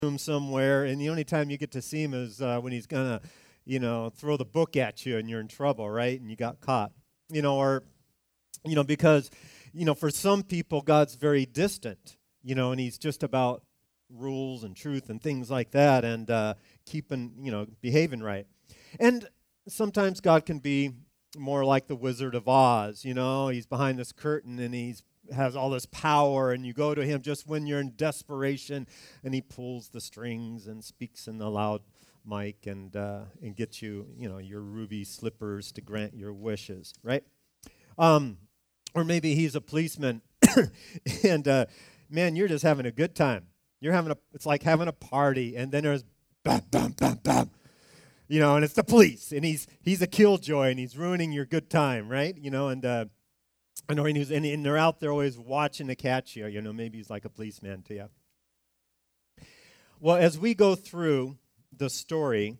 room somewhere, and the only time you get to see him is when he's gonna, throw the book at you, and you're in trouble, right? And you got caught, or because for some people God's very distant, and he's just about rules and truth and things like that, and keeping, behaving right. And sometimes God can be more like the Wizard of Oz, he's behind this curtain and he's has all this power, and you go to him just when you're in desperation, and he pulls the strings and speaks in the loud mic and gets you, your ruby slippers to grant your wishes, right? Or maybe he's a policeman, and man, you're just having a good time. It's like having a party, and then there's bam, bam, bam, bam, and it's the police, and he's a killjoy, and he's ruining your good time, right? And they're out there always watching to catch you. Maybe he's like a policeman to you. Well, as we go through the story,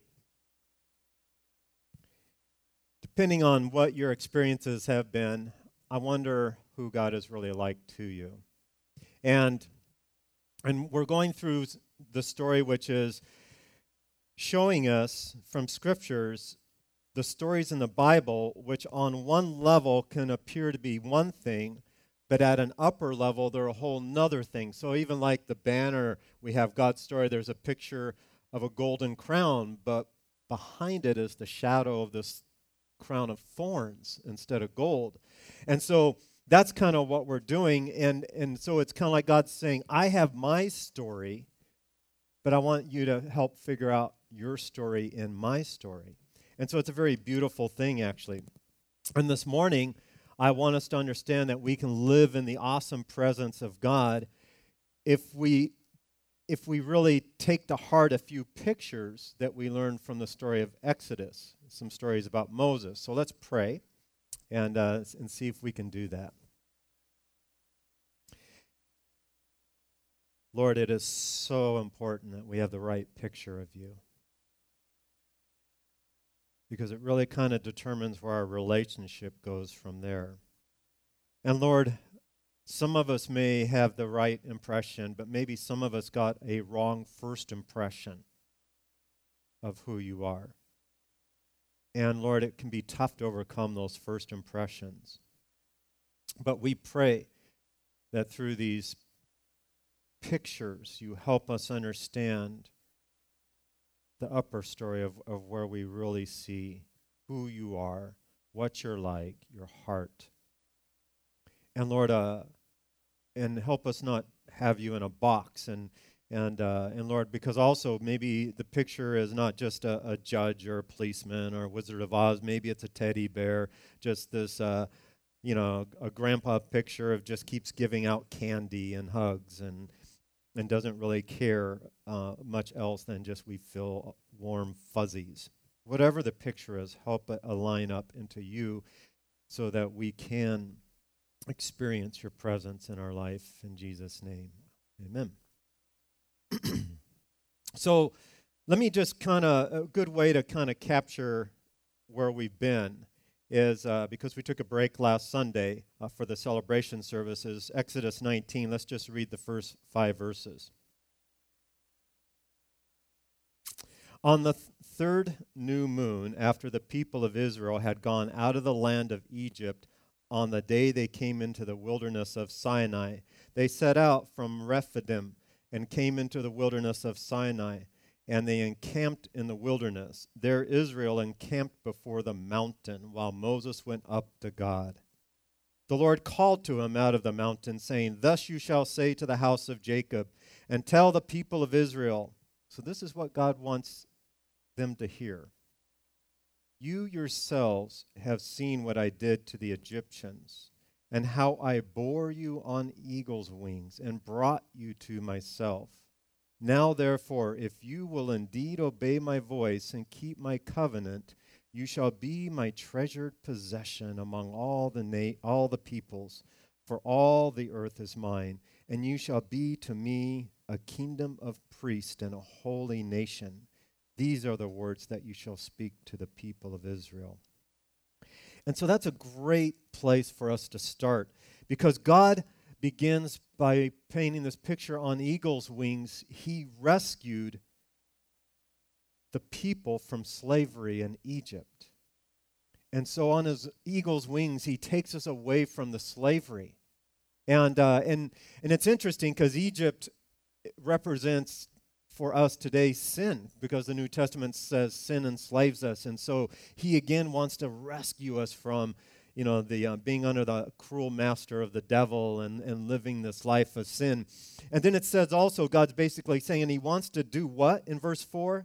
depending on what your experiences have been, I wonder who God is really like to you. And we're going through the story, which is showing us from scriptures the stories in the Bible, which on one level can appear to be one thing, but at an upper level, they're a whole nother thing. So even like the banner, we have God's story, there's a picture of a golden crown, but behind it is the shadow of this crown of thorns instead of gold. And so that's kind of what we're doing. And so it's kind of like God's saying, I have my story, but I want you to help figure out your story in my story. And so it's a very beautiful thing, actually. And this morning, I want us to understand that we can live in the awesome presence of God if we really take to heart a few pictures that we learned from the story of Exodus, some stories about Moses. So let's pray and see if we can do that. Lord, it is so important that we have the right picture of you, because it really kind of determines where our relationship goes from there. And Lord, some of us may have the right impression, but maybe some of us got a wrong first impression of who you are. And Lord, it can be tough to overcome those first impressions. But we pray that through these pictures, you help us understand the upper story of where we really see who you are, what you're like, your heart. And Lord, and help us not have you in a box. And Lord, because also maybe the picture is not just a judge or a policeman or a Wizard of Oz. Maybe it's a teddy bear, just this, a grandpa picture of just keeps giving out candy and hugs and doesn't really care much else than just we feel warm fuzzies. Whatever the picture is, help it align up into you so that we can experience your presence in our life. In Jesus' name, amen. So let me just a good way to kind of capture where we've been is because we took a break last Sunday for the celebration services, Exodus 19. Let's just read the first 5 verses. On the third new moon, after the people of Israel had gone out of the land of Egypt, on the day they came into the wilderness of Sinai, they set out from Rephidim and came into the wilderness of Sinai, and they encamped in the wilderness. There Israel encamped before the mountain, while Moses went up to God. The Lord called to him out of the mountain, saying, "Thus you shall say to the house of Jacob, and tell the people of Israel." So this is what God wants them to hear. "You yourselves have seen what I did to the Egyptians, and how I bore you on eagle's wings and brought you to myself. Now, therefore, if you will indeed obey my voice and keep my covenant, you shall be my treasured possession among all the peoples, for all the earth is mine, and you shall be to me a kingdom of priests and a holy nation. These are the words that you shall speak to the people of Israel." And so that's a great place for us to start, because God begins by painting this picture on eagle's wings. He rescued the people from slavery in Egypt. And so on his eagle's wings, he takes us away from the slavery. And it's interesting because Egypt represents for us today sin, because the New Testament says sin enslaves us. And so he again wants to rescue us from, the being under the cruel master of the devil and living this life of sin. And then it says also, God's basically saying he wants to do what in verse 4?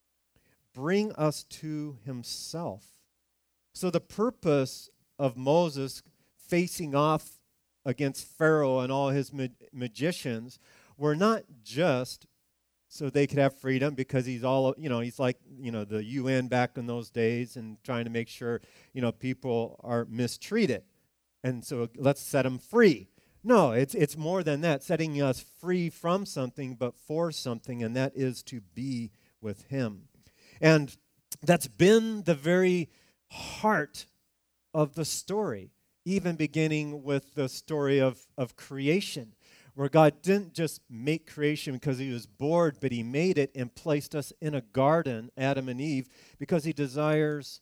Bring us to himself. So the purpose of Moses facing off against Pharaoh and all his magicians were not just so they could have freedom, because he's like, the UN back in those days and trying to make sure, people are mistreated. And so let's set them free. No, it's more than that, setting us free from something, but for something, and that is to be with him. And that's been the very heart of the story, even beginning with the story of creation, where God didn't just make creation because he was bored, but he made it and placed us in a garden, Adam and Eve, because he desires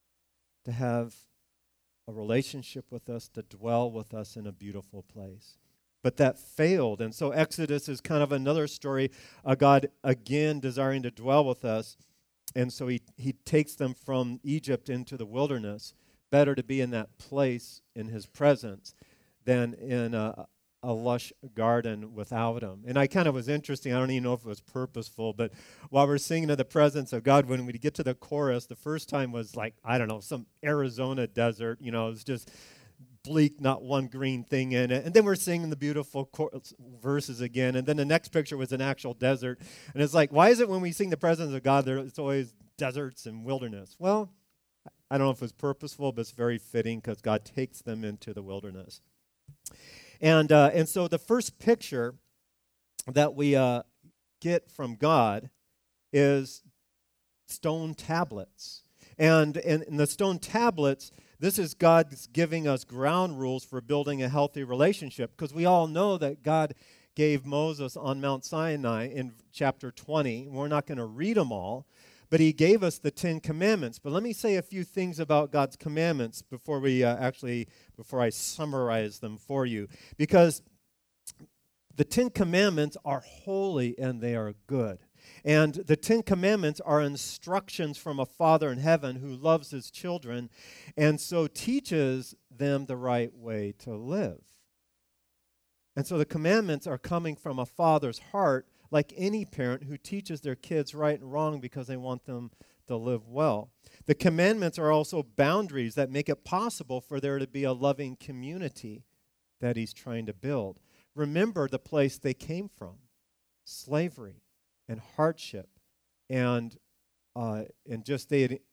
to have a relationship with us, to dwell with us in a beautiful place. But that failed, and so Exodus is kind of another story of God again desiring to dwell with us, and so he takes them from Egypt into the wilderness. Better to be in that place in his presence than in a lush garden without him. And I kind of was interesting. I don't even know if it was purposeful, but while we're singing of the presence of God, when we get to the chorus, the first time was like, I don't know, some Arizona desert. It was just bleak, not one green thing in it. And then we're singing the beautiful verses again. And then the next picture was an actual desert. And it's like, why is it when we sing the presence of God, it's always deserts and wilderness? Well, I don't know if it was purposeful, but it's very fitting because God takes them into the wilderness. And so the first picture that we get from God is stone tablets. And in the stone tablets, this is God's giving us ground rules for building a healthy relationship, because we all know that God gave Moses on Mount Sinai in chapter 20. We're not going to read them all, but he gave us the 10 Commandments. But let me say a few things about God's commandments before I summarize them for you. Because the 10 Commandments are holy and they are good. And the 10 Commandments are instructions from a Father in heaven who loves his children and so teaches them the right way to live. And so the commandments are coming from a father's heart, like any parent who teaches their kids right and wrong because they want them to live well. The commandments are also boundaries that make it possible for there to be a loving community that he's trying to build. Remember the place they came from: slavery and hardship, and just they had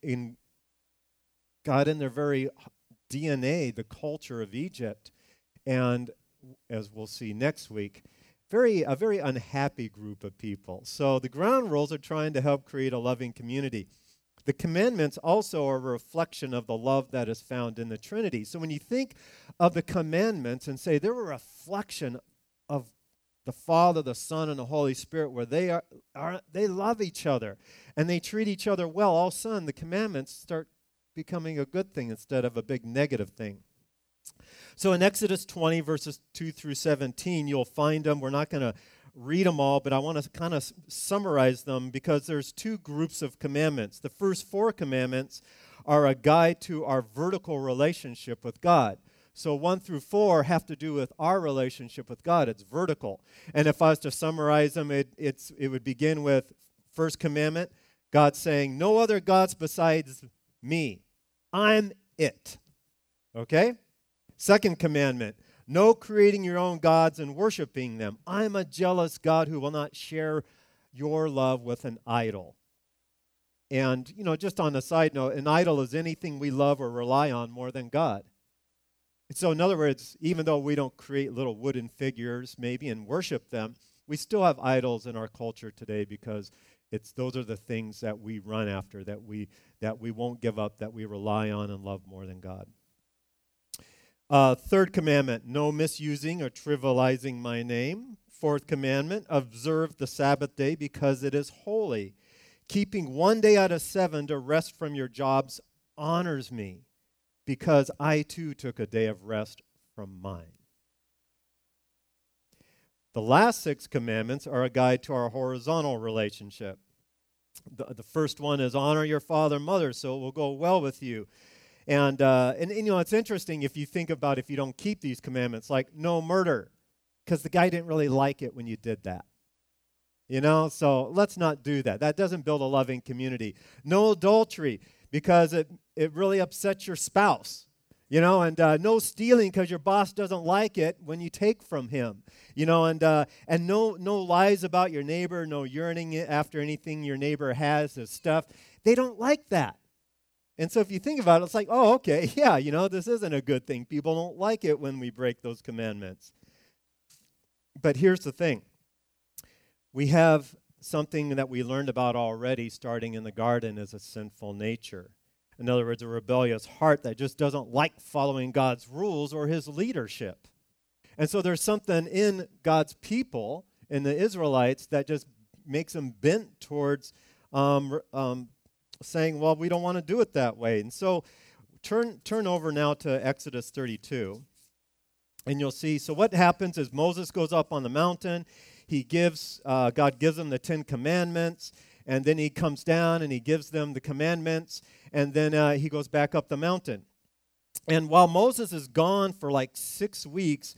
got in their very DNA the culture of Egypt, and as we'll see next week, a very unhappy group of people. So the ground rules are trying to help create a loving community. The commandments also are a reflection of the love that is found in the Trinity. So when you think of the commandments and say they're a reflection of the Father, the Son, and the Holy Spirit, where they love each other and they treat each other well, all of a sudden the commandments start becoming a good thing instead of a big negative thing. So in Exodus 20, verses 2 through 17, you'll find them. We're not going to read them all, but I want to kind of summarize them because there's two groups of commandments. The first 4 commandments are a guide to our vertical relationship with God. So 1 through 4 have to do with our relationship with God. It's vertical. And if I was to summarize them, it would begin with first commandment, God saying, no other gods besides me. I'm it. Okay? Second commandment, no creating your own gods and worshiping them. I'm a jealous God who will not share your love with an idol. And, just on a side note, an idol is anything we love or rely on more than God. So in other words, even though we don't create little wooden figures maybe and worship them, we still have idols in our culture today because those are the things that we run after, that we won't give up, that we rely on and love more than God. Third commandment, no misusing or trivializing my name. Fourth commandment, observe the Sabbath day because it is holy. Keeping one day out of 7 to rest from your jobs honors me because I too took a day of rest from mine. The last 6 commandments are a guide to our horizontal relationship. The first one is honor your father and mother so it will go well with you. And you know, it's interesting if you think about if you don't keep these commandments, like no murder, because the guy didn't really like it when you did that. You know, so let's not do that. That doesn't build a loving community. No adultery, because it really upsets your spouse. You know, and no stealing because your boss doesn't like it when you take from him. You know, and no lies about your neighbor, no yearning after anything your neighbor has as stuff. They don't like that. And so if you think about it, it's like, oh, okay, yeah, you know, this isn't a good thing. People don't like it when we break those commandments. But here's the thing. We have something that we learned about already starting in the garden as a sinful nature. In other words, a rebellious heart that just doesn't like following God's rules or his leadership. And so there's something in God's people, in the Israelites, that just makes them bent towards saying, well, we don't want to do it that way. And so turn over now to Exodus 32, and you'll see. So what happens is Moses goes up on the mountain. God gives them the 10 commandments, and then he comes down and he gives them the commandments, and then he goes back up the mountain. And while Moses is gone for like 6 weeks,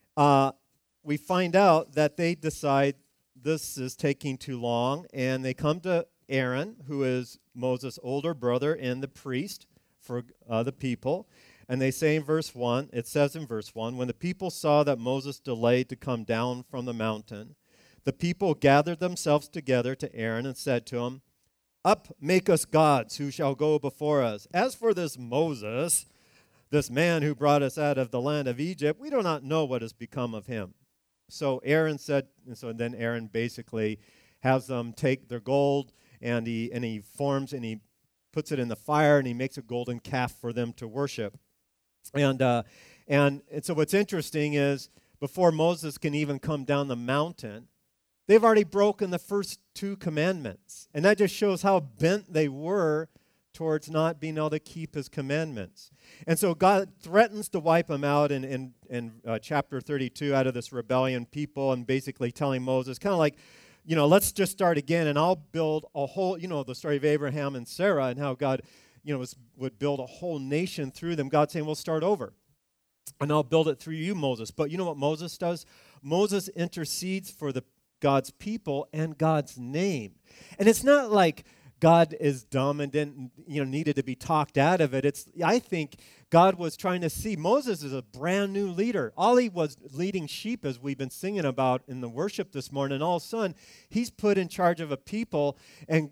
we find out that they decide this is taking too long, and they come to Aaron, who is Moses' older brother and the priest for the people. And they say in verse 1, it says in verse 1, when the people saw that Moses delayed to come down from the mountain, the people gathered themselves together to Aaron and said to him, up, make us gods who shall go before us. As for this Moses, this man who brought us out of the land of Egypt, we do not know what has become of him. So Aaron said, and so then Aaron basically has them take their gold, and he forms and he puts it in the fire, and he makes a golden calf for them to worship. And so what's interesting is before Moses can even come down the mountain, they've already broken the first 2 commandments. And that just shows how bent they were towards not being able to keep his commandments. And so God threatens to wipe them out in chapter 32 out of this rebellion people, and basically telling Moses, kind of like, you know, let's just start again, and I'll build a whole, you know, the story of Abraham and Sarah and how God, you know, would build a whole nation through them. God saying, we'll start over, and I'll build it through you, Moses. But you know what Moses does? Moses intercedes for God's people and God's name. And it's not like God is dumb and didn't, you know, needed to be talked out of it. I think God was trying to see Moses is a brand new leader. All he was leading sheep, as we've been singing about in the worship this morning. And all of a sudden, he's put in charge of a people, and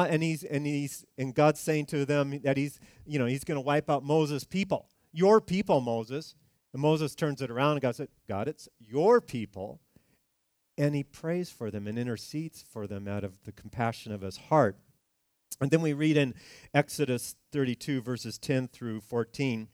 God's saying to them that he's going to wipe out Moses' people, your people, Moses. And Moses turns it around, and God said, God, it's your people. And he prays for them and intercedes for them out of the compassion of his heart. And then we read in Exodus 32, verses 10 through 14.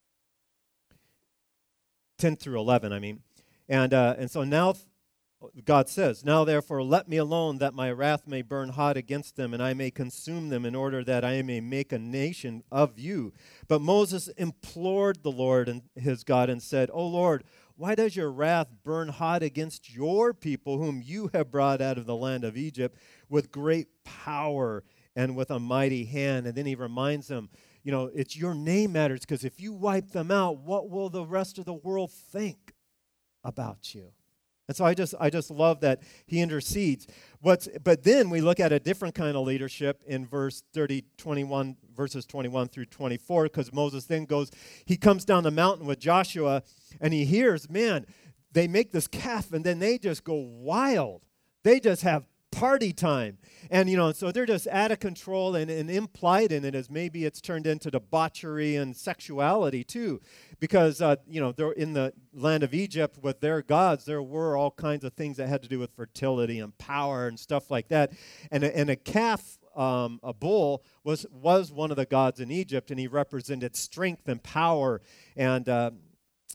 10 through 11, I mean. And so now God says, now therefore let me alone, that my wrath may burn hot against them, and I may consume them, in order that I may make a nation of you. But Moses implored the Lord and his God and said, O Lord, why does your wrath burn hot against your people, whom you have brought out of the land of Egypt with great power and with a mighty hand? And then he reminds them, you know, it's your name matters, because if you wipe them out, what will the rest of the world think about you? And so I just love that he intercedes. But then we look at a different kind of leadership in verses 21 through 24, because Moses then he comes down the mountain with Joshua, and he hears, man, they make this calf, and then they just go wild. They just have party time. And, you know, so they're just out of control, and implied in it is maybe it's turned into debauchery and sexuality too. Because, you know, they're in the land of Egypt with their gods, there were all kinds of things that had to do with fertility and power and stuff like that. And a calf, a bull, was one of the gods in Egypt, and he represented strength and power. And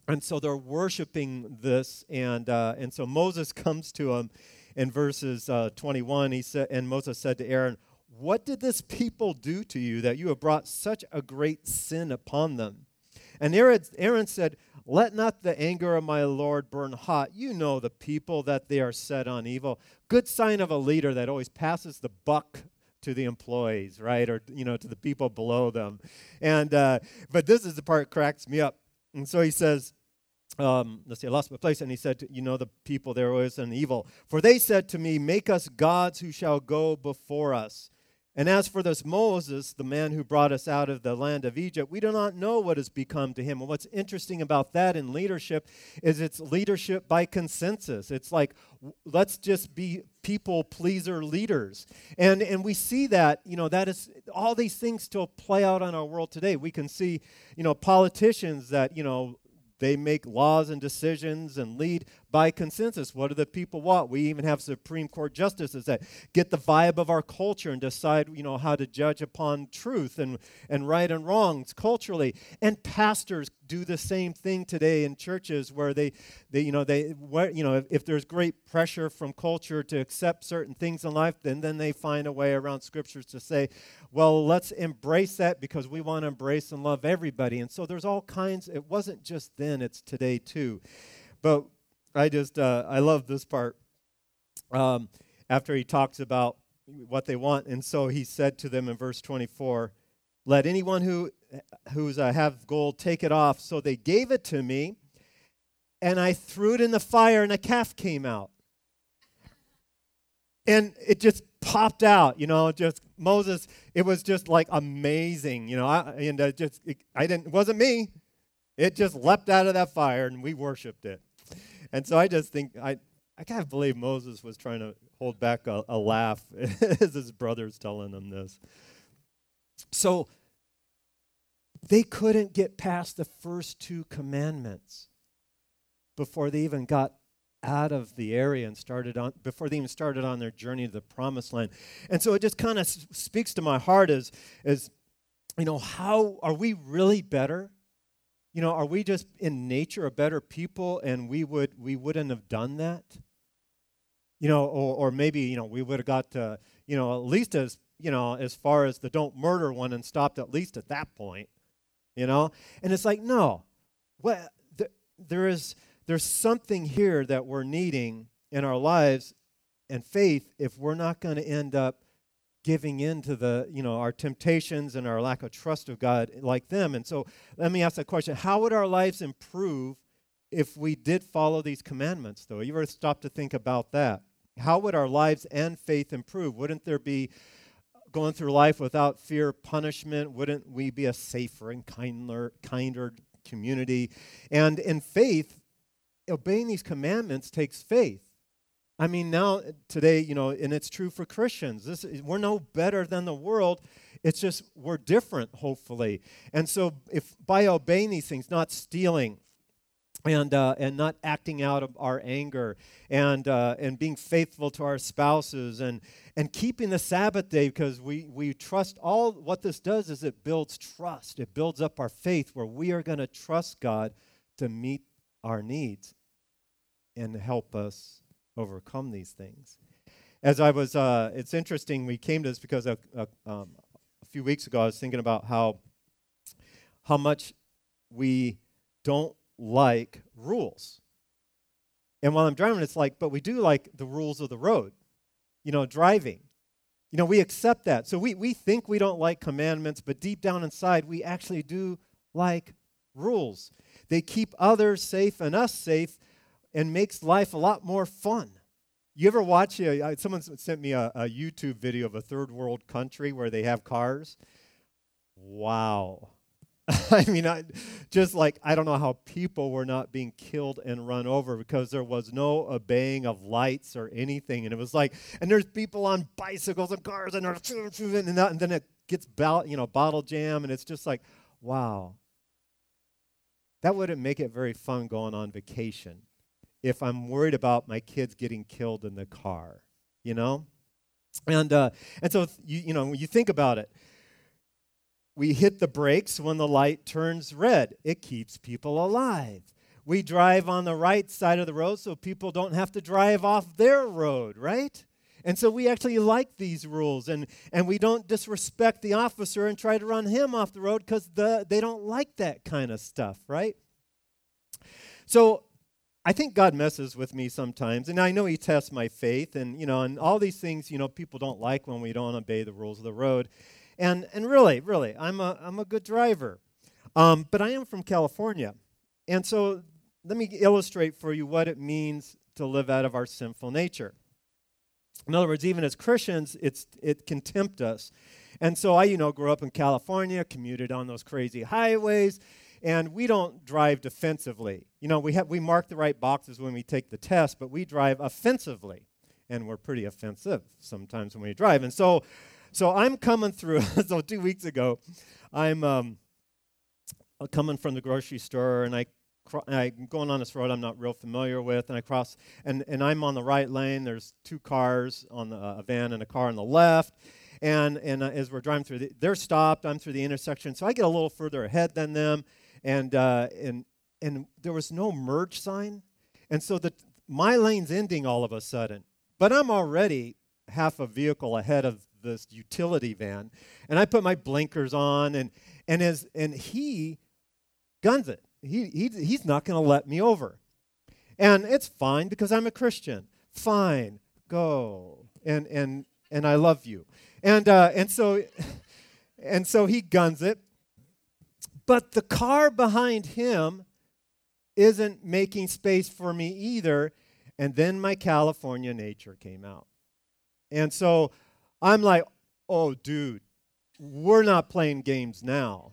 And so they're worshiping this, and so Moses comes to him in verses 21. He said, and Moses said to Aaron, "What did this people do to you that you have brought such a great sin upon them?" And Aaron said, "Let not the anger of my Lord burn hot. You know the people, that they are set on evil." Good sign of a leader that always passes the buck to the employees, right? Or, to the people below them. And but this is the part that cracks me up. And so he says, let's see, I lost my place. And he said, the people there was an evil. "For they said to me, make us gods who shall go before us. And as for this Moses, the man who brought us out of the land of Egypt, we do not know what has become to him." And what's interesting about that in leadership is it's leadership by consensus. It's like, let's just be people pleaser leaders. And we see that, that is, all these things still play out on our world today. We can see, politicians that, they make laws and decisions and lead by consensus. What do the people want? We even have Supreme Court justices that get the vibe of our culture and decide, how to judge upon truth and right and wrongs culturally. And pastors do the same thing today in churches, where if there's great pressure from culture to accept certain things in life, then they find a way around scriptures to say, well, let's embrace that because we want to embrace and love everybody. And so there's all kinds. It wasn't just then, it's today too. But I love this part after he talks about what they want. And so he said to them in verse 24, "Let anyone who's have gold take it off." So they gave it to me, and I threw it in the fire, and a calf came out. And it just popped out, just Moses. It was just like amazing, it wasn't me. It just leapt out of that fire, and we worshipped it. And so I just think, I can't believe Moses was trying to hold back a laugh as his brother's telling him this. So they couldn't get past the first two commandments before they even got out of the area and before they even started on their journey to the promised land. And so it just kind of speaks to my heart as how are we really better? Are we just in nature a better people, and we wouldn't have done that? Or maybe, we would have got to, at least as far as the don't murder one and stopped at least at that point, And it's like, no. Well, there's something here that we're needing in our lives and faith if we're not going to end up giving in to our temptations and our lack of trust of God like them. And so let me ask that question. How would our lives improve if we did follow these commandments, though? You ever stop to think about that? How would our lives and faith improve? Wouldn't there be going through life without fear of punishment? Wouldn't we be a safer and kinder community? And in faith, obeying these commandments takes faith. I mean, now, today, and it's true for Christians. We're no better than the world. It's just we're different, hopefully. And so if by obeying these things, not stealing and not acting out of our anger and being faithful to our spouses and keeping the Sabbath day, because we trust, all what this does is it builds trust. It builds up our faith where we are going to trust God to meet our needs and help us overcome these things. As I was, it's interesting, we came to this because a few weeks ago I was thinking about how much we don't like rules. And while I'm driving, it's like, but we do like the rules of the road, driving. We accept that. So we think we don't like commandments, but deep down inside, we actually do like rules. They keep others safe and us safe, and makes life a lot more fun. You ever watch, someone sent me a YouTube video of a third world country where they have cars. Wow. I mean, I don't know how people were not being killed and run over because there was no obeying of lights or anything. And it was like, and there's people on bicycles and cars and then it gets bottle jam, and it's just like, wow. That wouldn't make it very fun going on vacation if I'm worried about my kids getting killed in the car, And so you think about it. We hit the brakes when the light turns red. It keeps people alive. We drive on the right side of the road so people don't have to drive off their road, right? And so we actually like these rules, and we don't disrespect the officer and try to run him off the road because they don't like that kind of stuff, right? So I think God messes with me sometimes, and I know he tests my faith, and and all these things, people don't like when we don't obey the rules of the road. And really, I'm a good driver. But I am from California. And so let me illustrate for you what it means to live out of our sinful nature. In other words, even as Christians, it can tempt us. And so I, grew up in California, commuted on those crazy highways, and we don't drive defensively. We mark the right boxes when we take the test, but we drive offensively. And we're pretty offensive sometimes when we drive. And so I'm coming through, so 2 weeks ago, I'm coming from the grocery store, and I'm going on this road I'm not real familiar with, and I cross, and I'm on the right lane. There's two cars, a van and a car on the left, and as we're driving through, they're stopped. I'm through the intersection, so I get a little further ahead than them, and there was no merge sign, and so my lane's ending all of a sudden, but I'm already half a vehicle ahead of this utility van, and I put my blinkers on, and he guns it. He's not going to let me over. And it's fine because I'm a Christian. Fine, go. And I love you. And so he guns it. But the car behind him isn't making space for me either. And then my California nature came out. And so I'm like, oh, dude, we're not playing games now.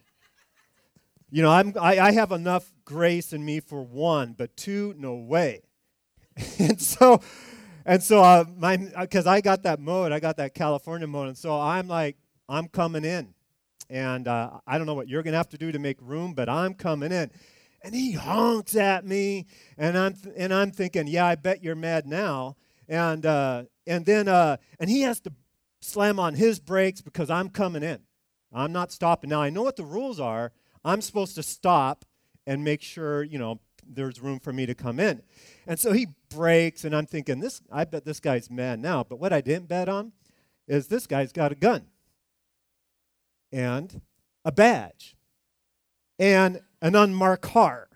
I have enough grace in me for one, but two, no way. and so, because I got that mode, I got that California mode, and so I'm like, I'm coming in, and I don't know what you're gonna have to do to make room, but I'm coming in, and he honks at me, and I'm thinking, yeah, I bet you're mad now, and then he has to slam on his brakes because I'm coming in. I'm not stopping. Now I know what the rules are. I'm supposed to stop and make sure, there's room for me to come in. And so he brakes, and I'm thinking, I bet this guy's mad now. But what I didn't bet on is this guy's got a gun and a badge and an unmarked car.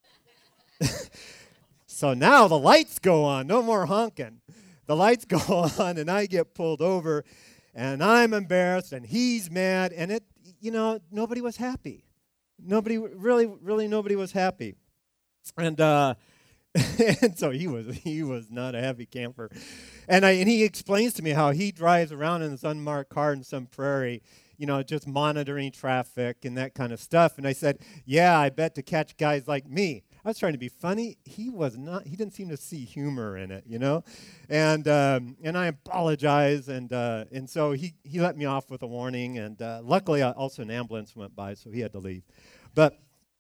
So now the lights go on. No more honking. The lights go on, and I get pulled over, and I'm embarrassed, and he's mad, and nobody was happy. Nobody was happy, and and so he was not a happy camper, and he explains to me how he drives around in this unmarked car in some prairie, just monitoring traffic and that kind of stuff. And I said, yeah, I bet to catch guys like me. I was trying to be funny. He was not. He didn't seem to see humor in it, And I apologize, and so he let me off with a warning. And luckily, also an ambulance went by, so he had to leave. But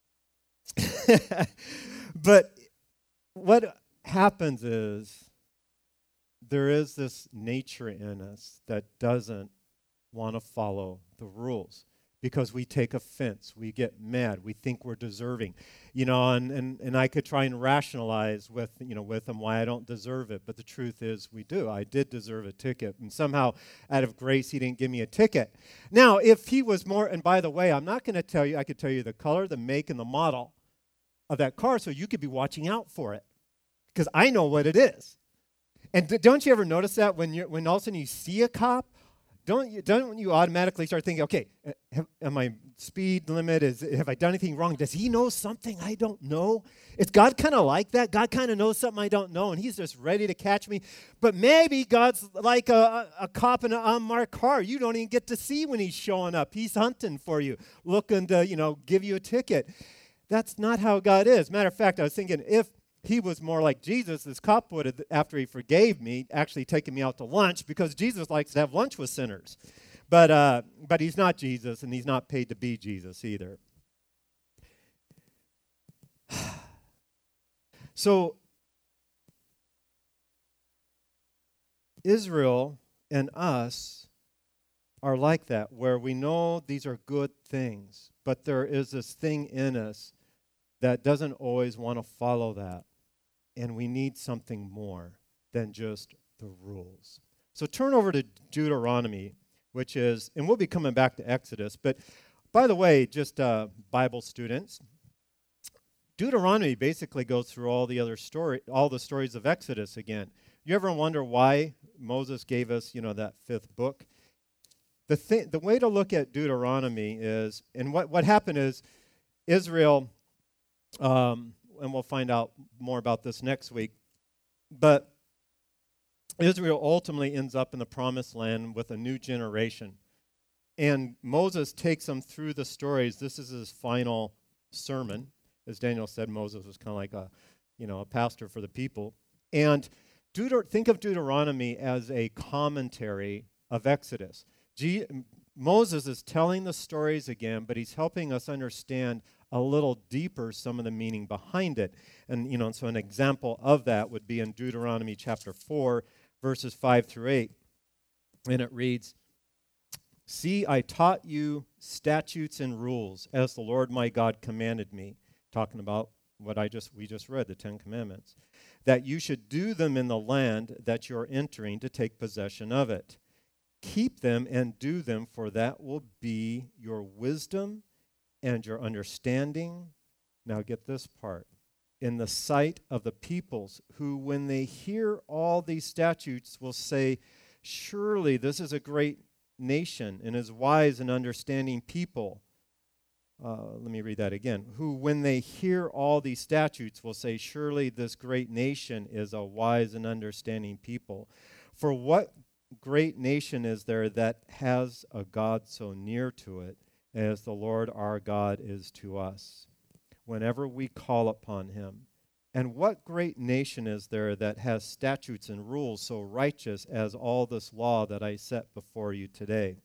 but what happens is there is this nature in us that doesn't want to follow the rules. Because we take offense, we get mad, we think we're deserving, and I could try and rationalize with him why I don't deserve it, but the truth is we do. I did deserve a ticket, and somehow out of grace he didn't give me a ticket. Now, if he was more, and by the way, I'm not going to tell you, I could tell you the color, the make, and the model of that car, so you could be watching out for it, because I know what it is. And don't you ever notice that when all of a sudden you see a cop? Don't you automatically start thinking, okay, am I speed limit? Have I done anything wrong? Does he know something I don't know? Is God kind of like that? God kind of knows something I don't know, and he's just ready to catch me. But maybe God's like a cop in an unmarked car. You don't even get to see when he's showing up. He's hunting for you, looking to, give you a ticket. That's not how God is. Matter of fact, I was thinking, if he was more like Jesus, this cop would have, after he forgave me, actually taken me out to lunch, because Jesus likes to have lunch with sinners. But he's not Jesus, and he's not paid to be Jesus either. So Israel and us are like that, where we know these are good things, but there is this thing in us that doesn't always want to follow that. And we need something more than just the rules. So turn over to Deuteronomy, which is, and we'll be coming back to Exodus, but by the way, just Bible students, Deuteronomy basically goes through all the stories of Exodus again. You ever wonder why Moses gave us, that fifth book? The way to look at Deuteronomy is, and what happened is Israel, and we'll find out more about this next week, but Israel ultimately ends up in the promised land with a new generation. And Moses takes them through the stories. This is his final sermon. As Daniel said, Moses was kind of like a pastor for the people. And think of Deuteronomy as a commentary of Exodus. Moses is telling the stories again, but he's helping us understand a little deeper some of the meaning behind it. And, so an example of that would be in Deuteronomy chapter 4, verses 5 through 8. And it reads, "See, I taught you statutes and rules as the Lord my God commanded me," talking about what we just read, the Ten Commandments, "that you should do them in the land that you are entering to take possession of it. Keep them and do them, for that will be your wisdom and your understanding." Now get this part. "In the sight of the peoples, who when they hear all these statutes will say, 'Surely this is a great nation and is wise and understanding people.'" Let me read that again. "Who when they hear all these statutes will say, 'Surely this great nation is a wise and understanding people.' For what great nation is there that has a God so near to it as the Lord our God is to us, whenever we call upon him? And what great nation is there that has statutes and rules so righteous as all this law that I set before you today?"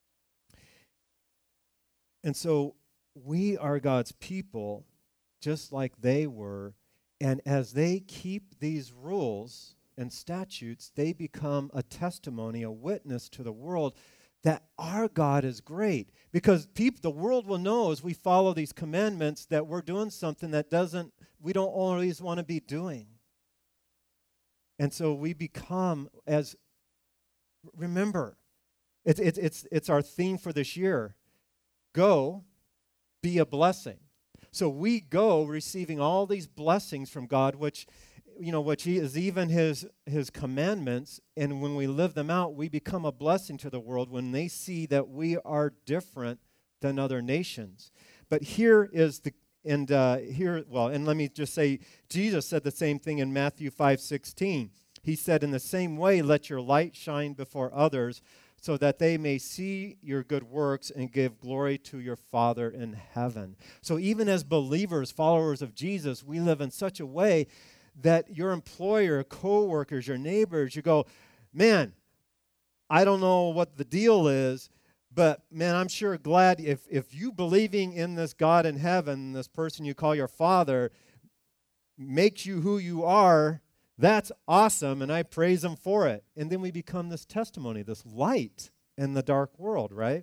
And so we are God's people, just like they were, and as they keep these rules and statutes, they become a testimony, a witness to the world that our God is great. Because the world will know as we follow these commandments that we're doing something that we don't always want to be doing. And so we become, remember, it's our theme for this year. Go, be a blessing. So we go receiving all these blessings from God, which he is even his commandments, and when we live them out, we become a blessing to the world when they see that we are different than other nations. But and let me just say, Jesus said the same thing in Matthew 5:16. He said, "In the same way, let your light shine before others, so that they may see your good works and give glory to your Father in heaven." So even as believers, followers of Jesus, we live in such a way that your employer, co-workers, your neighbors, you go, "Man, I don't know what the deal is, but man, I'm sure glad if you believing in this God in heaven, this person you call your Father, makes you who you are, that's awesome, and I praise him for it." And then we become this testimony, this light in the dark world, right?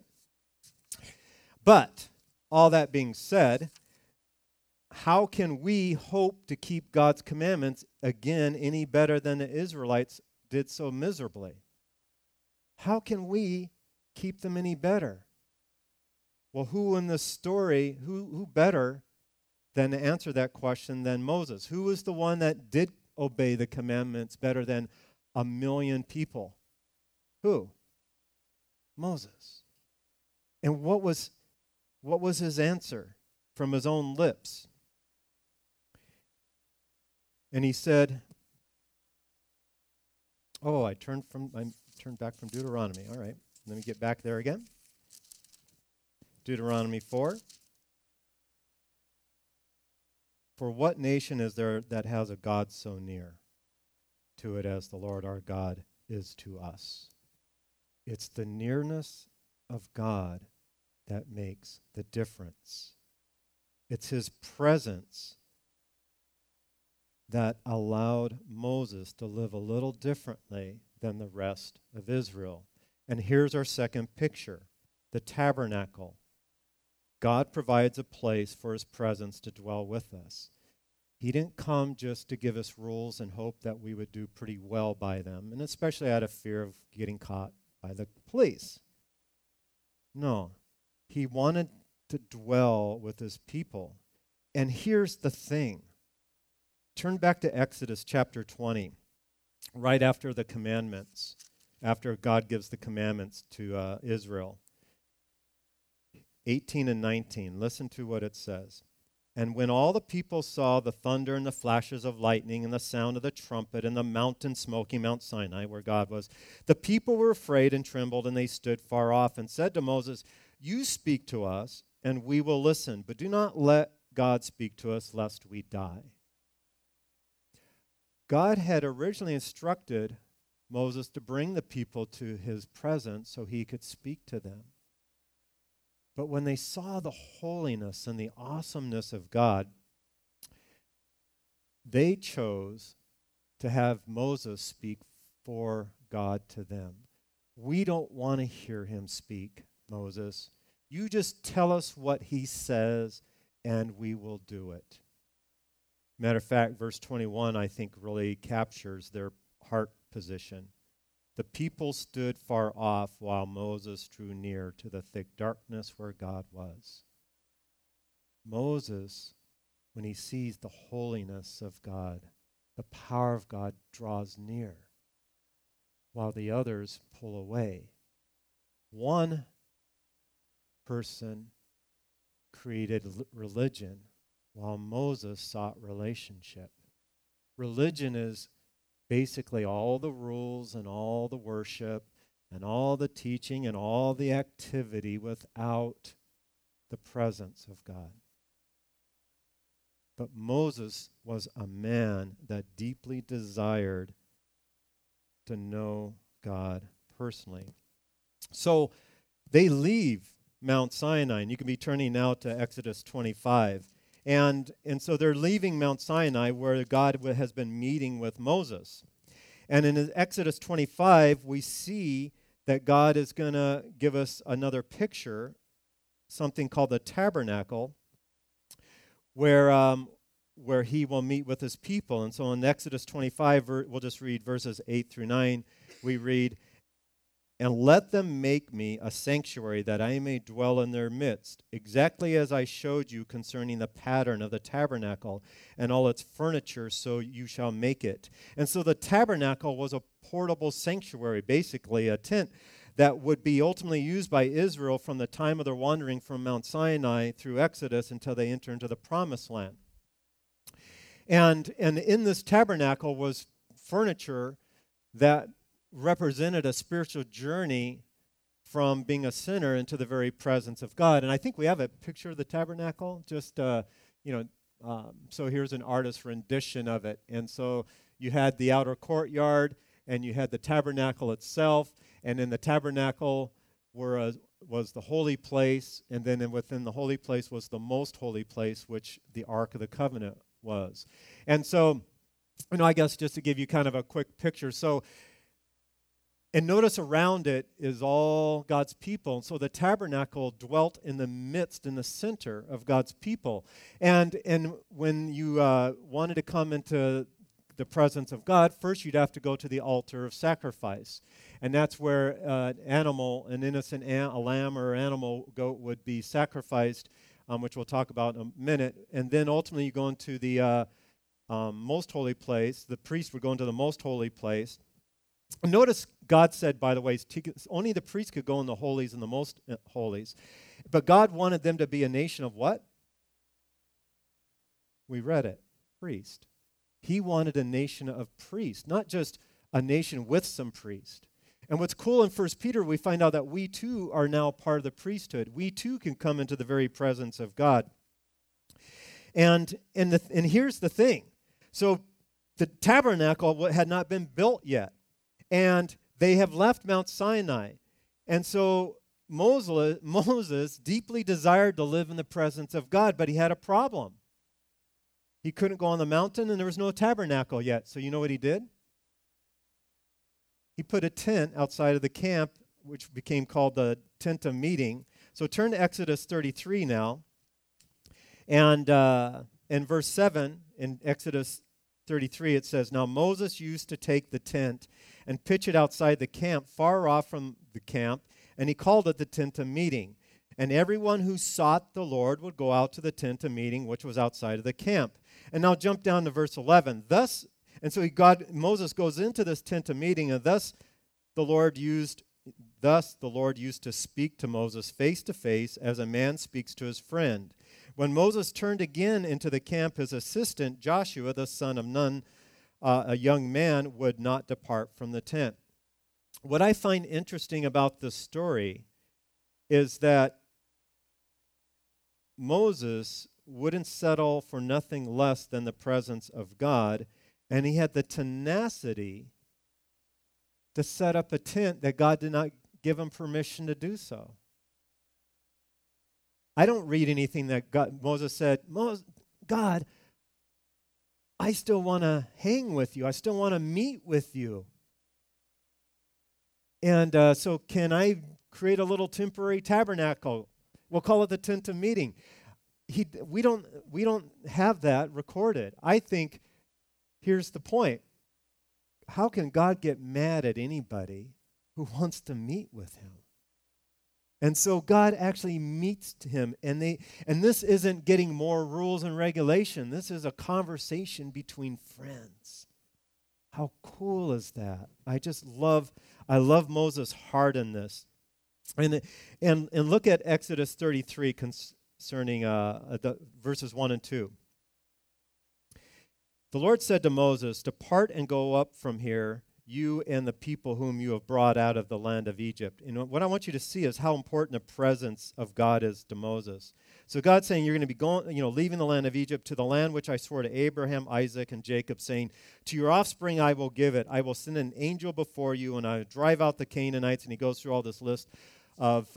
But all that being said, how can we hope to keep God's commandments, again, any better than the Israelites did so miserably? How can we keep them any better? Well, who in this story, who better than to answer that question than Moses? Who was the one that did obey the commandments better than 1,000,000 people? Who? Moses. And what was his answer from his own lips? And he said, I turned back from Deuteronomy. All right, let me get back there again. Deuteronomy 4. "For what nation is there that has a God so near to it as the Lord our God is to us?" It's the nearness of God that makes the difference. It's his presence that allowed Moses to live a little differently than the rest of Israel. And here's our second picture, the tabernacle. God provides a place for his presence to dwell with us. He didn't come just to give us rules and hope that we would do pretty well by them, and especially out of fear of getting caught by the police. No, he wanted to dwell with his people. And here's the thing. Turn back to Exodus chapter 20, right after the commandments, after God gives the commandments to Israel. 18 and 19, listen to what it says. And when all the people saw the thunder and the flashes of lightning and the sound of the trumpet and the mountain smoking, Mount Sinai, where God was, the people were afraid and trembled, and they stood far off and said to Moses, "You speak to us, and we will listen, but do not let God speak to us, lest we die." God had originally instructed Moses to bring the people to his presence so he could speak to them. But when they saw the holiness and the awesomeness of God, they chose to have Moses speak for God to them. We don't want to hear him speak, Moses. You just tell us what he says, and we will do it. Matter of fact, verse 21, I think, really captures their heart position. The people stood far off while Moses drew near to the thick darkness where God was. Moses, when he sees the holiness of God, the power of God, draws near, while the others pull away. One person created religion, while Moses sought relationship. Religion is basically all the rules and all the worship and all the teaching and all the activity without the presence of God. But Moses was a man that deeply desired to know God personally. So they leave Mount Sinai, and you can be turning now to Exodus 25. And so they're leaving Mount Sinai where God has been meeting with Moses. And in Exodus 25, we see that God is going to give us another picture, something called the tabernacle, where he will meet with his people. And so in Exodus 25, we'll just read verses 8 through 9. We read, "And let them make me a sanctuary that I may dwell in their midst, exactly as I showed you concerning the pattern of the tabernacle and all its furniture, so you shall make it." And so the tabernacle was a portable sanctuary, basically a tent that would be ultimately used by Israel from the time of their wandering from Mount Sinai through Exodus until they enter into the Promised Land. And in this tabernacle was furniture that represented a spiritual journey from being a sinner into the very presence of God. And I think we have a picture of the tabernacle, so here's an artist's rendition of it. And so you had the outer courtyard, and you had the tabernacle itself, and in the tabernacle was the holy place, and then within the holy place was the most holy place, which the Ark of the Covenant was. And so, I guess just to give you kind of a quick picture, and notice around it is all God's people. And so the tabernacle dwelt in the midst, in the center of God's people. And when you wanted to come into the presence of God, first you'd have to go to the altar of sacrifice. And that's where an innocent a lamb or animal goat would be sacrificed, which we'll talk about in a minute. And then ultimately you go into the most holy place. The priest would go into the most holy place. Notice God said, by the way, only the priest could go in the holies and the most holies. But God wanted them to be a nation of what? We read it. Priest. He wanted a nation of priests, not just a nation with some priest. And what's cool in 1 Peter, we find out that we too are now part of the priesthood. We too can come into the very presence of God. And here's the thing. So the tabernacle had not been built yet. And they have left Mount Sinai. And so Moses deeply desired to live in the presence of God, but he had a problem. He couldn't go on the mountain, and there was no tabernacle yet. So you know what he did? He put a tent outside of the camp, which became called the tent of meeting. So turn to Exodus 33 now. And in verse 7, in Exodus 33, it says, "Now Moses used to take the tent and pitch it outside the camp, far off from the camp, and he called it the tent of meeting. And everyone who sought the Lord would go out to the tent of meeting, which was outside of the camp." And now jump down to verse 11. Moses goes into this tent of meeting, and thus the Lord used to speak to Moses face to face as a man speaks to his friend. When Moses turned again into the camp, his assistant, Joshua, the son of Nun, a young man, would not depart from the tent. What I find interesting about this story is that Moses wouldn't settle for nothing less than the presence of God, and he had the tenacity to set up a tent that God did not give him permission to do so. I don't read anything that Moses said, "God, I still want to hang with you. I still want to meet with you. And so can I create a little temporary tabernacle? We'll call it the tent of meeting." We don't have that recorded. I think here's the point. How can God get mad at anybody who wants to meet with him? And so God actually meets him, and this isn't getting more rules and regulation. This is a conversation between friends. How cool is that? I love Moses' heart in this. And look at Exodus 33 concerning the verses 1 and 2. "The Lord said to Moses, 'Depart and go up from here, you and the people whom you have brought out of the land of Egypt.'" And what I want you to see is how important the presence of God is to Moses. So God's saying, you're going to be going, leaving the land of Egypt to the land which I swore to Abraham, Isaac, and Jacob, saying, "To your offspring I will give it. I will send an angel before you, and I will drive out the Canaanites." And he goes through all this list of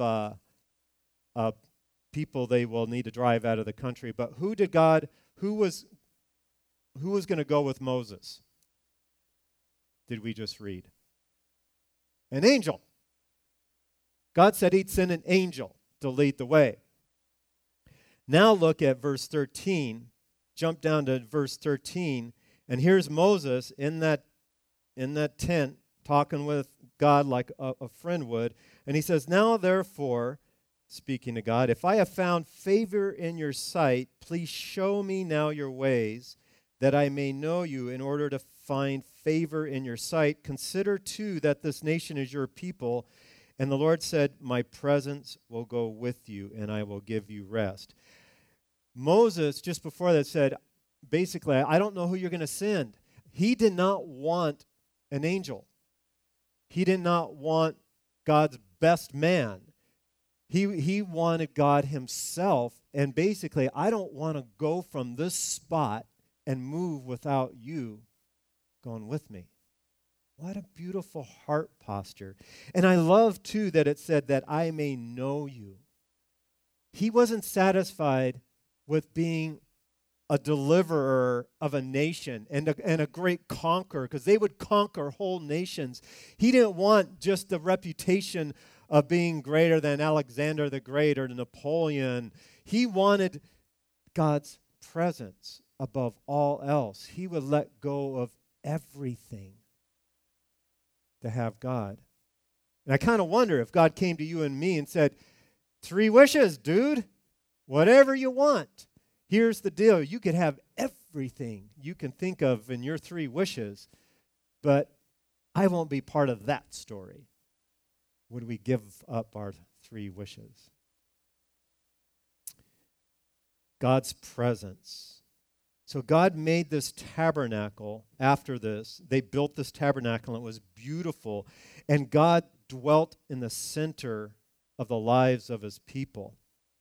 people they will need to drive out of the country. But who was going to go with Moses? Did we just read? An angel. God said he'd send an angel to lead the way. Now look at verse 13. Jump down to verse 13, and here's Moses in that tent talking with God like a friend would, and he says, "Now therefore," speaking to God, "if I have found favor in your sight, please show me now your ways, that I may know you, in order to find favor in your sight. Consider too that this nation is your people." And the Lord said, "My presence will go with you, and I will give you rest." Moses, just before that, said, basically, "I don't know who you're going to send." He did not want an angel. He did not want God's best man. He wanted God himself, and basically, "I don't want to go from this spot and move without you going with me." What a beautiful heart posture. And I love, too, that it said that I may know you. He wasn't satisfied with being a deliverer of a nation and a great conqueror, because they would conquer whole nations. He didn't want just the reputation of being greater than Alexander the Great or Napoleon. He wanted God's presence above all else. He would let go of everything to have God. And I kind of wonder if God came to you and me and said, 3 wishes, dude. Whatever you want. Here's the deal. You could have everything you can think of in your 3 wishes, but I won't be part of that story. Would we give up our 3 wishes? God's presence. So God made this tabernacle after this. They built this tabernacle, and it was beautiful. And God dwelt in the center of the lives of his people.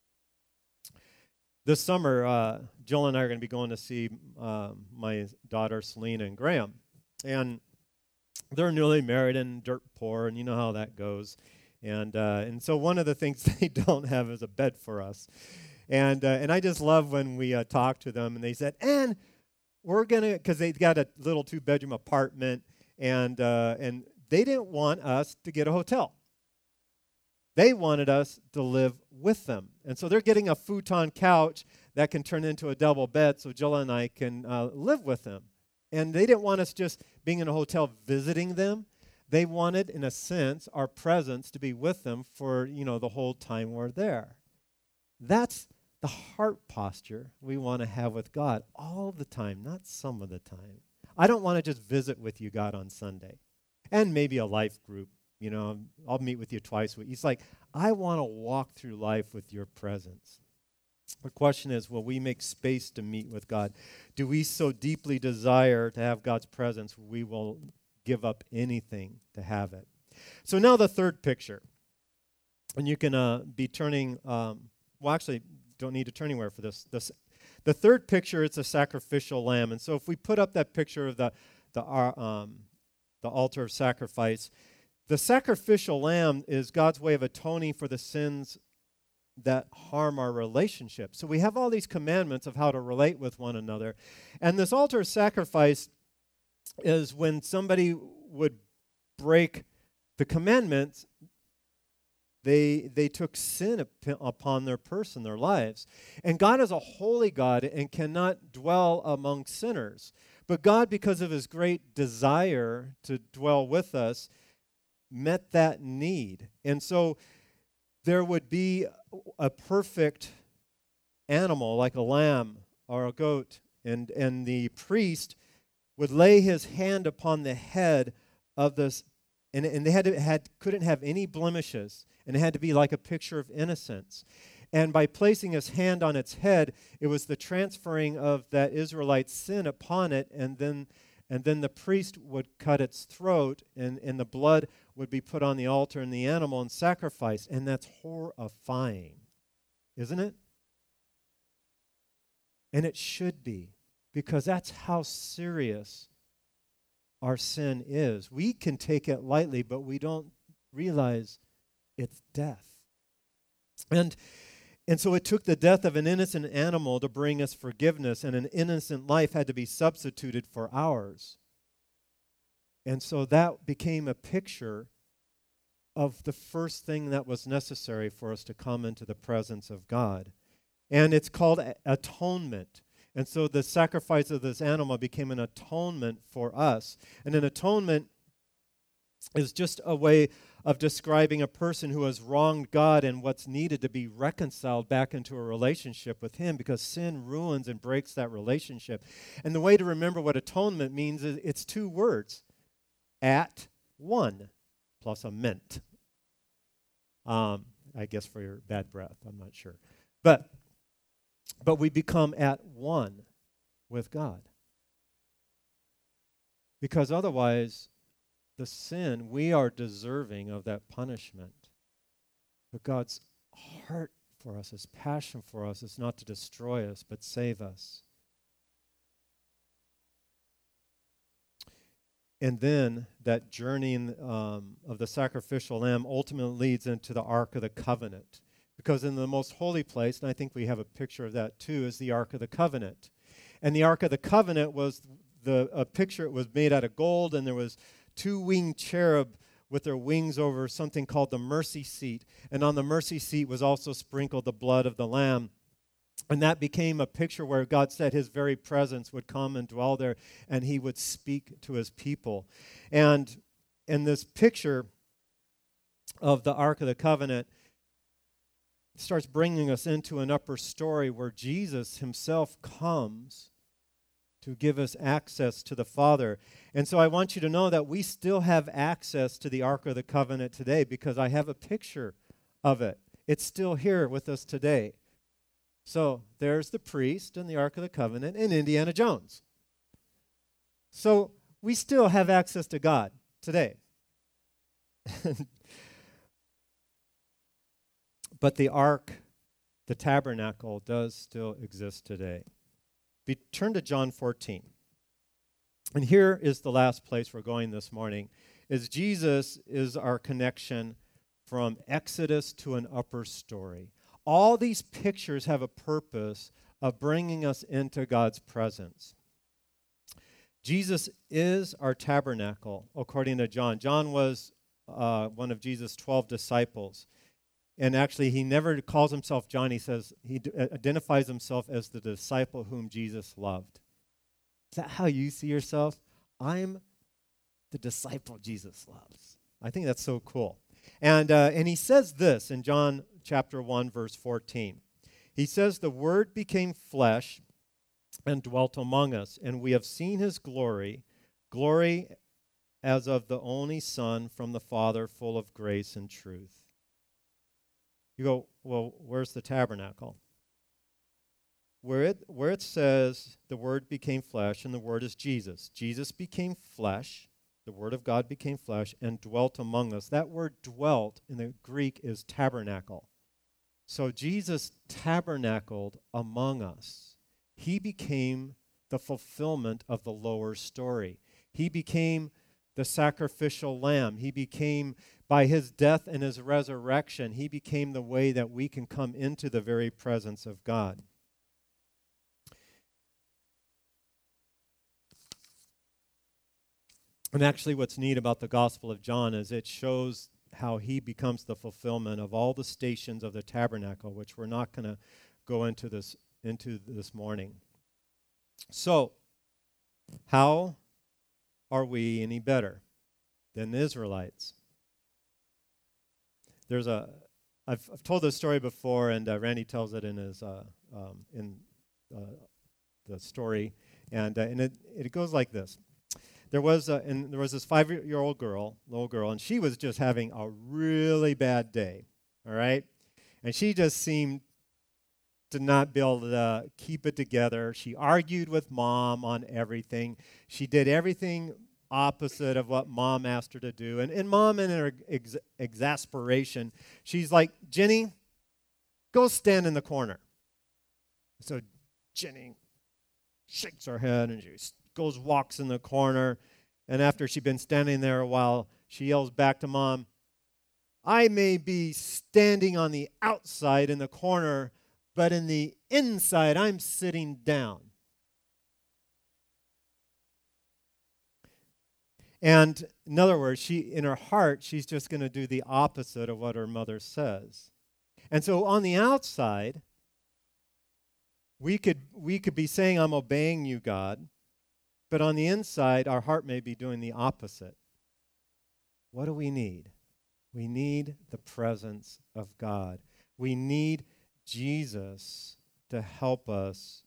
This summer, Jill and I are going to be going to see my daughter, Selena, and Graham. And they're newly married and dirt poor, and you know how that goes. And so one of the things they don't have is a bed for us. And I just love when we talk to them, and they said, "And we're going to," because they got a little 2-bedroom apartment, and they didn't want us to get a hotel. They wanted us to live with them. And so they're getting a futon couch that can turn into a double bed so Jill and I can live with them. And they didn't want us just being in a hotel visiting them. They wanted, in a sense, our presence to be with them for, the whole time we're there. That's the heart posture we want to have with God all the time, not some of the time. I don't want to just visit with you, God, on Sunday. And maybe a life group. I'll meet with you twice a week. It's like, I want to walk through life with your presence. The question is, will we make space to meet with God? Do we so deeply desire to have God's presence, we will give up anything to have it? So now the third picture. And you can be turning, actually, don't need to turn anywhere for this. The third picture, it's a sacrificial lamb. And so if we put up that picture of the altar of sacrifice, the sacrificial lamb is God's way of atoning for the sins that harm our relationship. So we have all these commandments of how to relate with one another. And this altar of sacrifice is when somebody would break the commandments, they took sin upon their person, their lives. And God is a holy God and cannot dwell among sinners. But God, because of his great desire to dwell with us, met that need. And so there would be a perfect animal like a lamb or a goat, and the priest would lay his hand upon the head of this, and they couldn't have any blemishes, and it had to be like a picture of innocence. And by placing his hand on its head, it was the transferring of that Israelite sin upon it, and then the priest would cut its throat, and the blood would be put on the altar and the animal and sacrificed. And that's horrifying, isn't it? And it should be, because that's how serious our sin is. We can take it lightly, but we don't realize it's death. And so it took the death of an innocent animal to bring us forgiveness, and an innocent life had to be substituted for ours. And so that became a picture of the first thing that was necessary for us to come into the presence of God. And it's called atonement. And so the sacrifice of this animal became an atonement for us. And an atonement is just a way of describing a person who has wronged God and what's needed to be reconciled back into a relationship with him, because sin ruins and breaks that relationship. And the way to remember what atonement means is it's two words: at one, plus a ment. I guess for your bad breath, I'm not sure. But we become at one with God. Because otherwise, the sin, we are deserving of that punishment. But God's heart for us, his passion for us, is not to destroy us, but save us. And then that journey of the sacrificial lamb ultimately leads into the Ark of the Covenant. Because in the most holy place, and I think we have a picture of that too, is the Ark of the Covenant. And the Ark of the Covenant was a picture. It was made out of gold, and there was two winged cherub with their wings over something called the mercy seat. And on the mercy seat was also sprinkled the blood of the lamb. And that became a picture where God said his very presence would come and dwell there, and he would speak to his people. And in this picture of the Ark of the Covenant, it starts bringing us into an upper story where Jesus himself comes to give us access to the Father. And so I want you to know that we still have access to the Ark of the Covenant today, because I have a picture of it. It's still here with us today. So there's the priest and the Ark of the Covenant and Indiana Jones. So we still have access to God today. But the ark, the tabernacle, does still exist today. Turn to John 14. And here is the last place we're going this morning, is Jesus is our connection from Exodus to an upper story. All these pictures have a purpose of bringing us into God's presence. Jesus is our tabernacle, according to John. John was one of Jesus' 12 disciples. And actually, he never calls himself John. He says he identifies himself as the disciple whom Jesus loved. Is that how you see yourself? I'm the disciple Jesus loves. I think that's so cool. And he says this in John chapter 1, verse 14. He says, "The Word became flesh and dwelt among us, and we have seen his glory, glory as of the only Son from the Father, full of grace and truth." You go, well, where's the tabernacle? Where it says the Word became flesh, and the Word is Jesus. Jesus became flesh, the Word of God became flesh, and dwelt among us. That word dwelt in the Greek is tabernacle. So Jesus tabernacled among us. He became the fulfillment of the lower story. He became the sacrificial lamb. He became, by his death and his resurrection, he became the way that we can come into the very presence of God. And actually what's neat about the Gospel of John is it shows how he becomes the fulfillment of all the stations of the tabernacle, which we're not going to go into this morning. So, how are we any better than the Israelites? I've told this story before, and Randy tells it in his the story, and it goes like this. There was this 5-year-old little girl, and she was just having a really bad day, all right? And she just seemed to not be able to keep it together. She argued with Mom on everything. She did everything opposite of what Mom asked her to do. And Mom, in her exasperation, she's like, "Jenny, go stand in the corner." So Jenny shakes her head, and she walks in the corner, and after she'd been standing there a while, she yells back to Mom, "I may be standing on the outside in the corner, but in the inside, I'm sitting down." And in other words, in her heart, she's just going to do the opposite of what her mother says. And so on the outside, we could be saying, "I'm obeying you, God," but on the inside, our heart may be doing the opposite. What do we need? We need the presence of God. We need Jesus to help us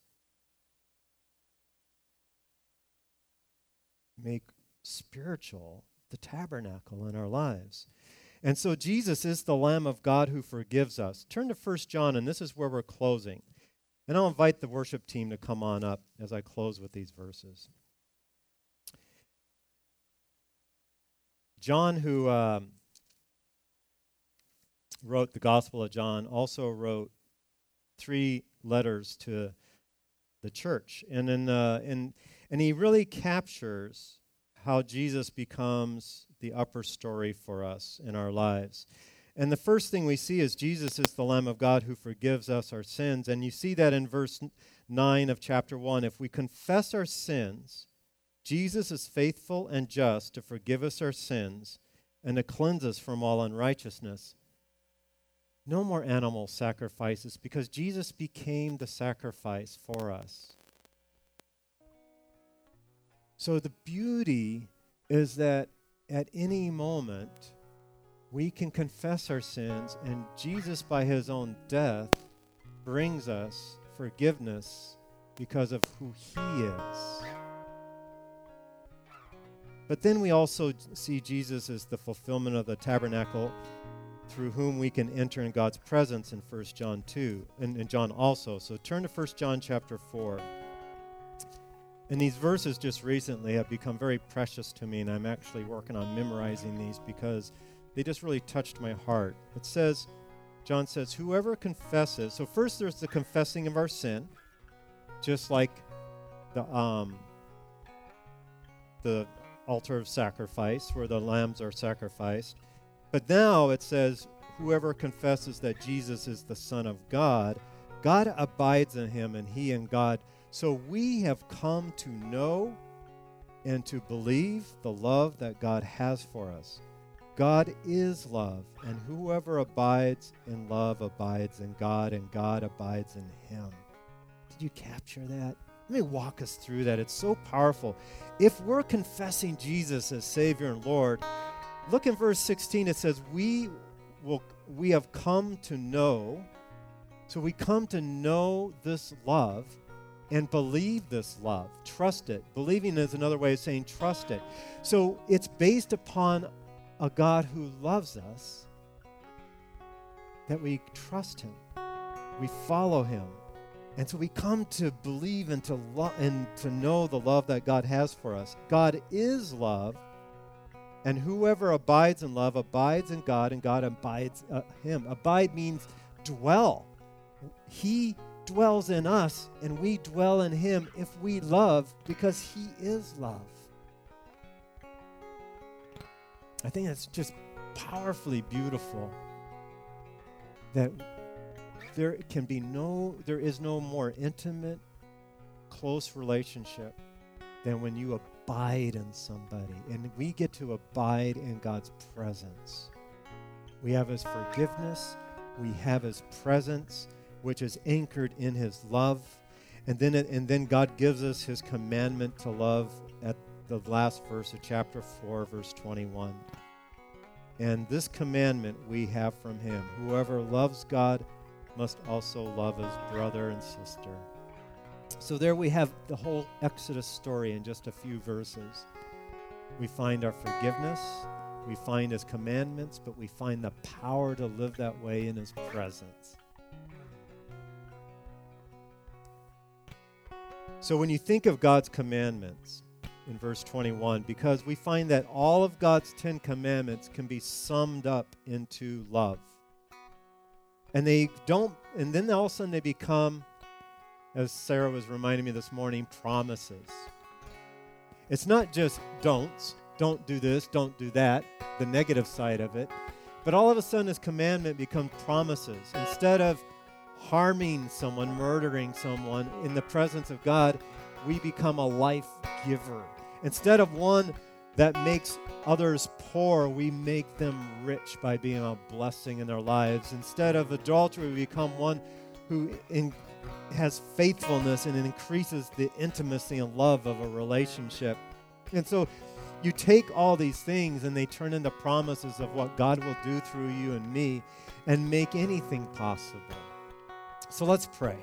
make spiritual the tabernacle in our lives. And so Jesus is the Lamb of God who forgives us. Turn to 1 John, and this is where we're closing. And I'll invite the worship team to come on up as I close with these verses. John, who wrote the Gospel of John, also wrote 3 letters to the church. And he really captures how Jesus becomes the upper story for us in our lives. And the first thing we see is Jesus is the Lamb of God who forgives us our sins. And you see that in verse 9 of chapter 1. If we confess our sins, Jesus is faithful and just to forgive us our sins and to cleanse us from all unrighteousness. No more animal sacrifices, because Jesus became the sacrifice for us. So the beauty is that at any moment, we can confess our sins, and Jesus, by his own death, brings us forgiveness because of who he is. But then we also see Jesus as the fulfillment of the tabernacle through whom we can enter in God's presence in 1 John 2, and in John also. So turn to 1 John chapter 4. And these verses just recently have become very precious to me, and I'm actually working on memorizing these because they just really touched my heart. It says, John says, whoever confesses, so first there's the confessing of our sin, just like the altar of sacrifice where the lambs are sacrificed. But now it says, whoever confesses that Jesus is the Son of God, God abides in him and he in God. So we have come to know and to believe the love that God has for us. God is love, and whoever abides in love abides in God, and God abides in him. Did you capture that? Let me walk us through that. It's so powerful. If we're confessing Jesus as Savior and Lord, look in verse 16. It says, we have come to know. So we come to know this love and believe this love. Trust it. Believing is another way of saying trust it. So it's based upon a God who loves us, that we trust him. We follow him. And so we come to believe and to know the love that God has for us. God is love, and whoever abides in love abides in God, and God abides him. Abide means dwell. He dwells in us, and we dwell in him if we love, because he is love. I think that's just powerfully beautiful, that there is no more intimate, close relationship than when you abide in somebody. And we get to abide in God's presence. We have his forgiveness. We have his presence, which is anchored in his love. And then God gives us his commandment to love at the last verse of chapter 4, verse 21. And this commandment we have from him: whoever loves God must also love his brother and sister. So there we have the whole Exodus story in just a few verses. We find our forgiveness, we find his commandments, but we find the power to live that way in his presence. So when you think of God's commandments in verse 21, because we find that all of God's 10 commandments can be summed up into love. And then all of a sudden they become, as Sarah was reminding me this morning, promises. It's not just don'ts. Don't do this, don't do that, the negative side of it. But all of a sudden this commandment becomes promises. Instead of harming someone, murdering someone in the presence of God, we become a life giver. Instead of one that makes others poor, we make them rich by being a blessing in their lives. Instead of adultery, we become one who has faithfulness and increases the intimacy and love of a relationship. And so you take all these things and they turn into promises of what God will do through you and me and make anything possible. So let's pray.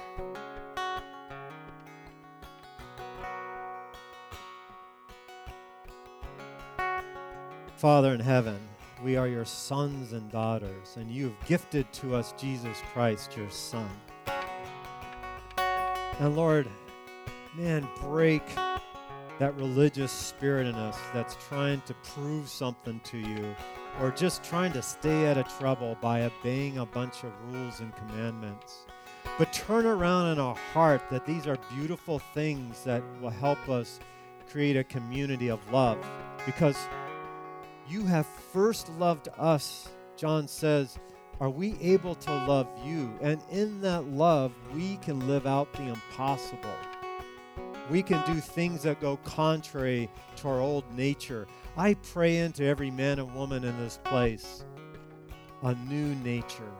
Father in heaven, we are your sons and daughters, and you have gifted to us Jesus Christ, your Son. And Lord, break that religious spirit in us that's trying to prove something to you, or just trying to stay out of trouble by obeying a bunch of rules and commandments. But turn around in our heart that these are beautiful things that will help us create a community of love, because you have first loved us. John says, are we able to love you? And in that love, we can live out the impossible. We can do things that go contrary to our old nature. I pray into every man and woman in this place a new nature,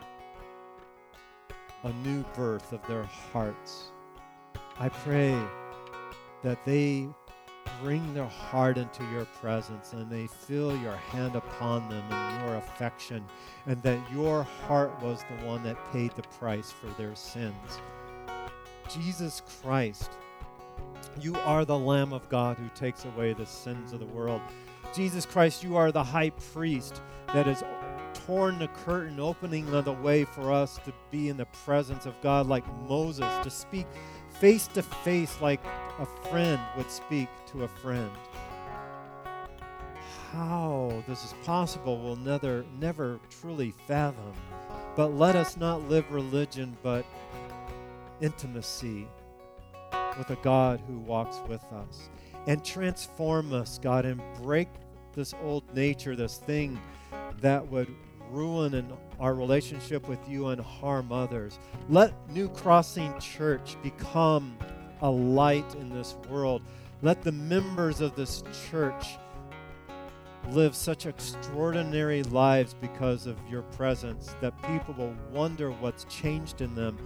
a new birth of their hearts. I pray that they bring their heart into your presence and they feel your hand upon them and your affection, and that your heart was the one that paid the price for their sins. Jesus Christ, you are the Lamb of God who takes away the sins of the world. Jesus Christ, you are the high priest that has torn the curtain, opening the way for us to be in the presence of God like Moses, to speak face to face like a friend would speak to a friend. How this is possible we'll never truly fathom. But let us not live religion, but intimacy with a God who walks with us. And transform us, God, and break this old nature, this thing that would ruin our relationship with you and harm others. Let New Crossing Church become a light in this world. Let the members of this church live such extraordinary lives because of your presence that people will wonder what's changed in them,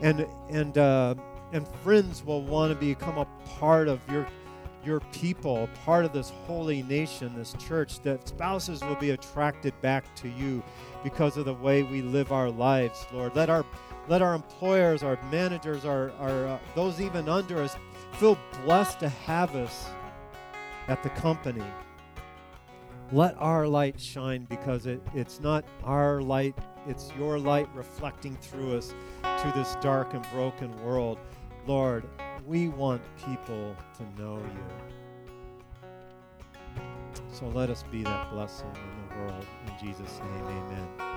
and friends will want to become a part of your people, part of this holy nation, this church, that spouses will be attracted back to you because of the way we live our lives, Lord. Let our employers, our managers, our those even under us feel blessed to have us at the company. Let our light shine, because it's not our light, it's your light reflecting through us to this dark and broken world. Lord, we want people to know you. So let us be that blessing in the world. In Jesus' name, amen.